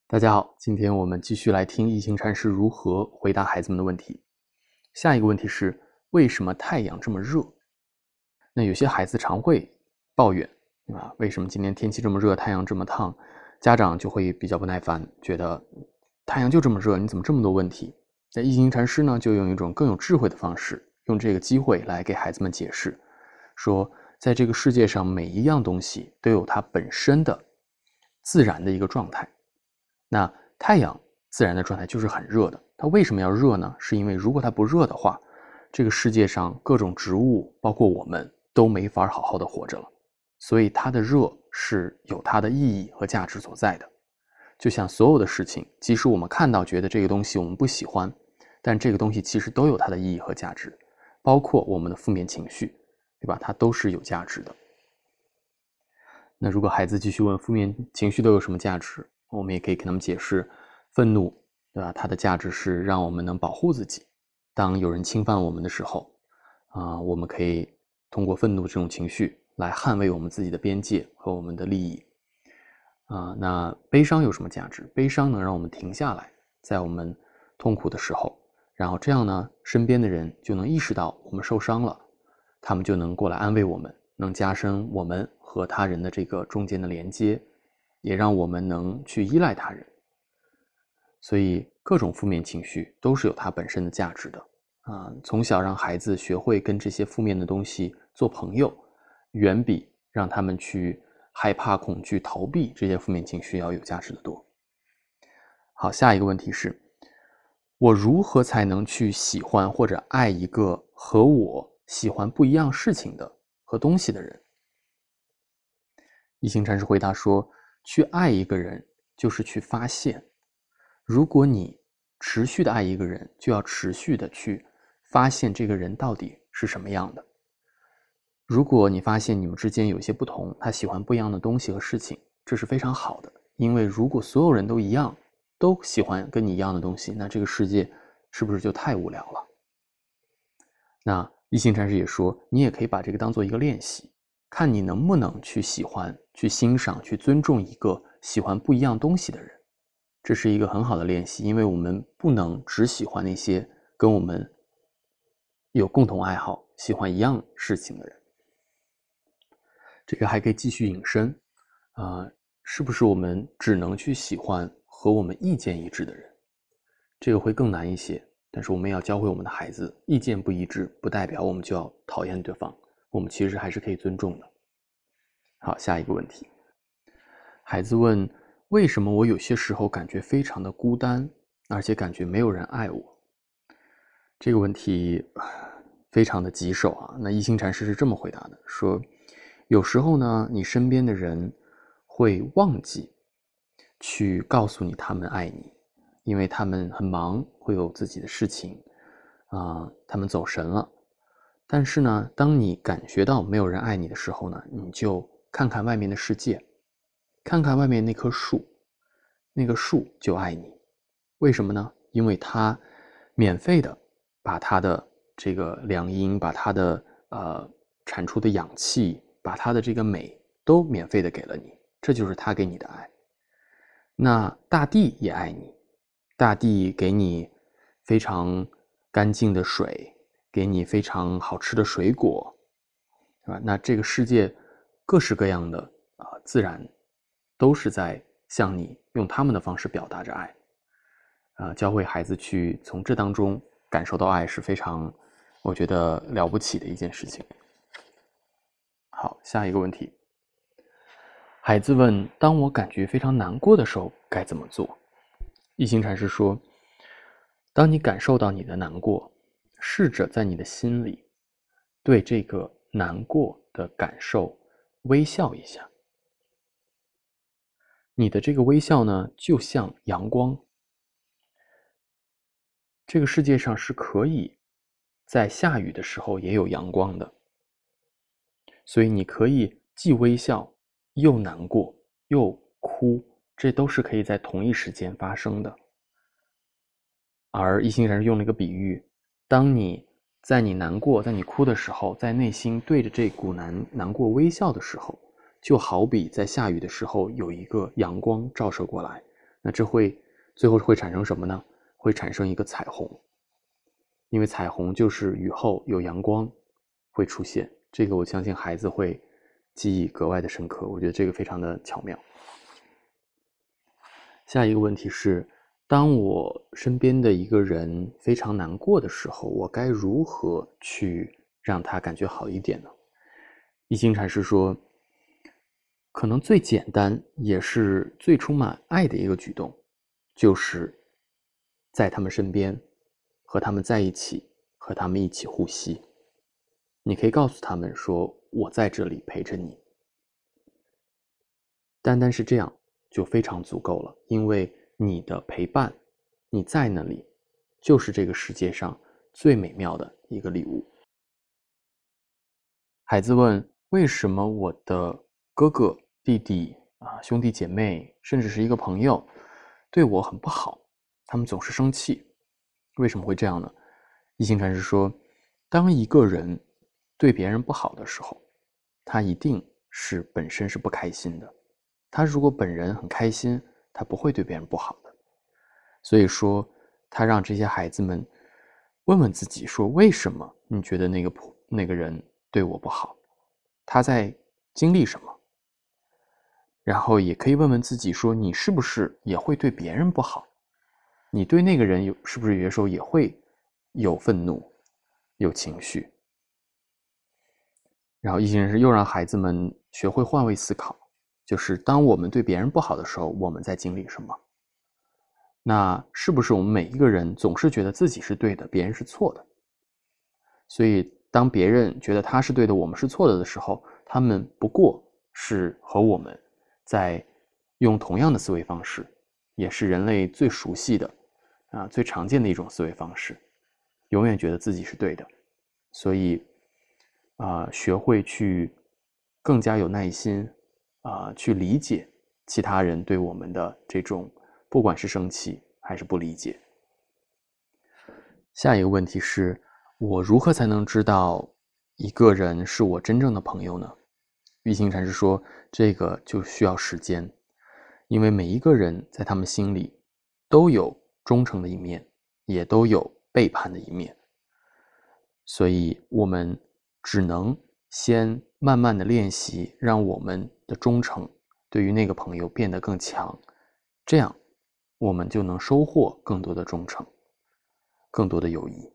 大家好，今天我们继续来听一行禅师如何回答孩子们的问题。下一个问题是，为什么太阳这么热？那有些孩子常会抱怨，对吧？为什么今天天气这么热，太阳这么烫？家长就会比较不耐烦，觉得太阳就这么热，你怎么这么多问题？那一行禅师呢，就用一种更有智慧的方式，用这个机会来给孩子们解释，说在这个世界上每一样东西都有它本身的自然的一个状态。那太阳自然的状态就是很热的，它为什么要热呢？是因为如果它不热的话，这个世界上各种植物包括我们都没法好好的活着了。所以它的热是有它的意义和价值所在的。就像所有的事情，即使我们看到觉得这个东西我们不喜欢，但这个东西其实都有它的意义和价值，包括我们的负面情绪，对吧？它都是有价值的。那如果孩子继续问负面情绪都有什么价值，我们也可以跟他们解释，愤怒，对吧？它的价值是让我们能保护自己。当有人侵犯我们的时候，我们可以通过愤怒这种情绪来捍卫我们自己的边界和我们的利益。那悲伤有什么价值？悲伤能让我们停下来，在我们痛苦的时候，然后这样呢，身边的人就能意识到我们受伤了，他们就能过来安慰我们，能加深我们和他人的这个中间的连接，也让我们能去依赖他人。所以各种负面情绪都是有它本身的价值的。从小让孩子学会跟这些负面的东西做朋友，远比让他们去害怕、恐惧、逃避这些负面情绪要有价值的多。好，下一个问题是，我如何才能去喜欢或者爱一个和我喜欢不一样事情的和东西的人？一行禅师回答说，去爱一个人就是去发现，如果你持续的爱一个人，就要持续的去发现这个人到底是什么样的。如果你发现你们之间有些不同，他喜欢不一样的东西和事情，这是非常好的。因为如果所有人都一样，都喜欢跟你一样的东西，那这个世界是不是就太无聊了？那一行禅师也说，你也可以把这个当做一个练习，看你能不能去喜欢、去欣赏、去尊重一个喜欢不一样东西的人。这是一个很好的练习，因为我们不能只喜欢那些跟我们有共同爱好、喜欢一样事情的人。这个还可以继续引申，是不是我们只能去喜欢和我们意见一致的人？这个会更难一些，但是我们要教会我们的孩子，意见不一致不代表我们就要讨厌对方，我们其实还是可以尊重的。好，下一个问题，孩子问，为什么我有些时候感觉非常的孤单，而且感觉没有人爱我？这个问题非常的棘手啊。那一行禅师是这么回答的，说有时候呢，你身边的人会忘记去告诉你他们爱你，因为他们很忙，会有自己的事情，他们走神了。但是呢，当你感觉到没有人爱你的时候呢，你就看看外面的世界，看看外面那棵树，那个树就爱你。为什么呢？因为它免费的把它的这个凉阴，把它的产出的氧气，把它的这个美都免费的给了你，这就是它给你的爱。那大地也爱你，大地给你非常干净的水，给你非常好吃的水果，是吧？那这个世界各式各样的自然都是在向你用他们的方式表达着爱。教会孩子去从这当中感受到爱是非常，我觉得了不起的一件事情。好，下一个问题，孩子问，当我感觉非常难过的时候该怎么做？一行禅师说，当你感受到你的难过，试着在你的心里对这个难过的感受微笑一下。你的这个微笑呢，就像阳光。这个世界上是可以在下雨的时候也有阳光的，所以你可以既微笑又难过又哭，这都是可以在同一时间发生的。而一行禅师用了一个比喻，当你在你难过在你哭的时候，在内心对着这股难过微笑的时候，就好比在下雨的时候有一个阳光照射过来， 那这最后会产生什么呢？会产生一个彩虹，因为彩虹就是雨后有阳光会出现，这个我相信孩子会记忆格外的深刻，我觉得这个非常的巧妙。下一个问题是，当我身边的一个人非常难过的时候，我该如何去让他感觉好一点呢？一心禅师说，可能最简单也是最充满爱的一个举动，就是在他们身边，和他们在一起，和他们一起呼吸。你可以告诉他们说，我在这里陪着你。单单是这样就非常足够了，因为你的陪伴，你在那里，就是这个世界上最美妙的一个礼物。孩子问，为什么我的哥哥、弟弟兄弟姐妹，甚至是一个朋友，对我很不好，他们总是生气，为什么会这样呢？一行禅师说，当一个人对别人不好的时候，他一定是本身是不开心的。他如果本人很开心，他不会对别人不好的。所以说，他让这些孩子们问问自己说，为什么你觉得那个人对我不好？他在经历什么？然后也可以问问自己说，你是不是也会对别人不好？你对那个人是不是有时候也会有愤怒、有情绪？然后一行人是又让孩子们学会换位思考，就是当我们对别人不好的时候，我们在经历什么？那是不是我们每一个人总是觉得自己是对的，别人是错的？所以当别人觉得他是对的，我们是错的时候，他们不过是和我们在用同样的思维方式，也是人类最熟悉的最常见的一种思维方式，永远觉得自己是对的。所以学会去更加有耐心去理解其他人对我们的这种不管是生气还是不理解。下一个问题是，我如何才能知道一个人是我真正的朋友呢？玉行禅师说，这个就需要时间，因为每一个人在他们心里都有忠诚的一面，也都有背叛的一面，所以我们只能先慢慢的练习，让我们的忠诚对于那个朋友变得更强，这样我们就能收获更多的忠诚，更多的友谊。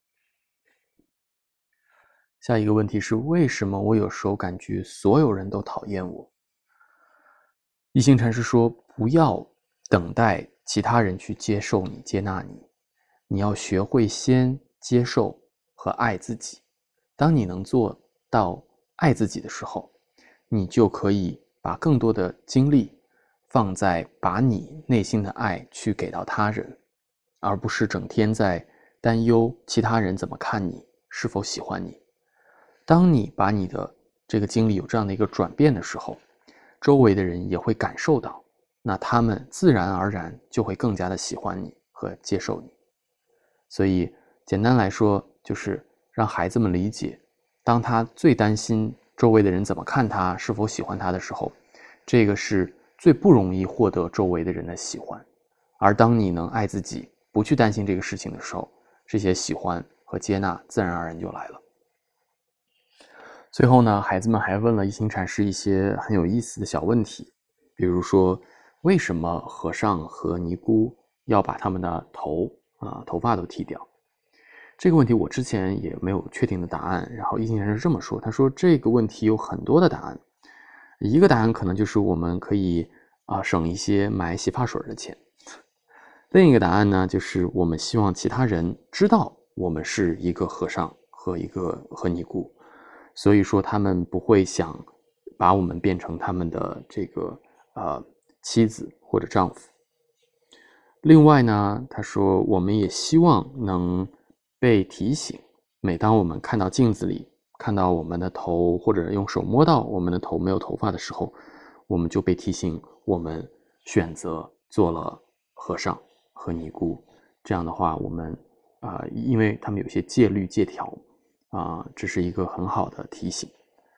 下一个问题是，为什么我有时候感觉所有人都讨厌我？一行禅师说，不要等待其他人去接受你、接纳你，你要学会先接受和爱自己。当你能做到爱自己的时候，你就可以把更多的精力放在把你内心的爱去给到他人，而不是整天在担忧其他人怎么看你，是否喜欢你。当你把你的这个经历有这样的一个转变的时候，周围的人也会感受到，那他们自然而然就会更加的喜欢你和接受你。所以简单来说，就是让孩子们理解，当他最担心周围的人怎么看他，是否喜欢他的时候，这个是最不容易获得周围的人的喜欢。而当你能爱自己，不去担心这个事情的时候，这些喜欢和接纳自然而然就来了。最后呢，孩子们还问了一行禅师一些很有意思的小问题，比如说，为什么和尚和尼姑要把他们的头发都剃掉？这个问题我之前也没有确定的答案，然后一行禅师这么说，他说这个问题有很多的答案，一个答案可能就是我们可以省一些买洗发水的钱，另一个答案呢，就是我们希望其他人知道我们是一个和尚和尼姑，所以说他们不会想把我们变成他们的这个妻子或者丈夫。另外呢，他说我们也希望能被提醒，每当我们看到镜子里看到我们的头，或者用手摸到我们的头没有头发的时候，我们就被提醒我们选择做了和尚和尼姑。这样的话我们因为他们有些戒律戒条这是一个很好的提醒。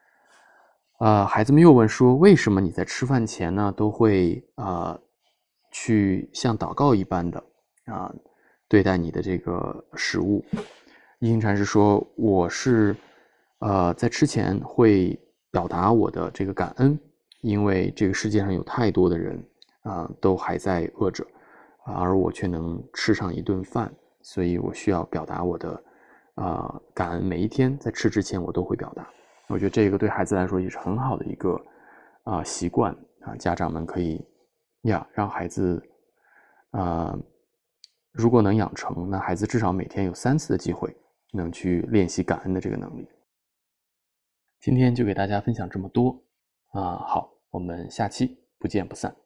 孩子们又问说，为什么你在吃饭前呢都会去像祷告一般的对待你的这个食物。一行禅师说，我是在吃前会表达我的这个感恩，因为这个世界上有太多的人都还在饿着，而我却能吃上一顿饭，所以我需要表达我的感恩。每一天在吃之前我都会表达。我觉得这个对孩子来说也是很好的一个习惯家长们可以让孩子如果能养成，那孩子至少每天有3次的机会能去练习感恩的这个能力。今天就给大家分享这么多好，我们下期不见不散。